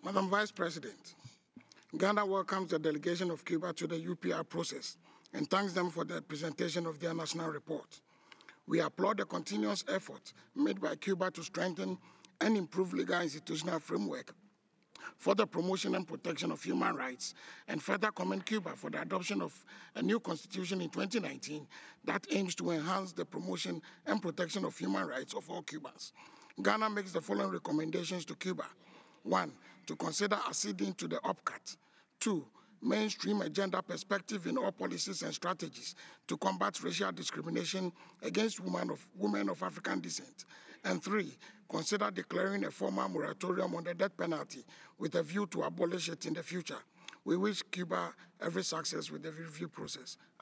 Madam Vice President, Ghana welcomes the delegation of Cuba to the UPR process and thanks them for the presentation of their national report. We applaud the continuous effort made by Cuba to strengthen and improve legal institutional framework for the promotion and protection of human rights, and further commend Cuba for the adoption of a new constitution in 2019 that aims to enhance the promotion and protection of human rights of all Cubans. Ghana makes the following recommendations to Cuba. 1. To consider acceding to the OPCAT. 2. Mainstream a gender perspective in all policies and strategies to combat racial discrimination against women of African descent. And 3. Consider declaring a formal moratorium on the death penalty with a view to abolish it in the future. We wish Cuba every success with the review process.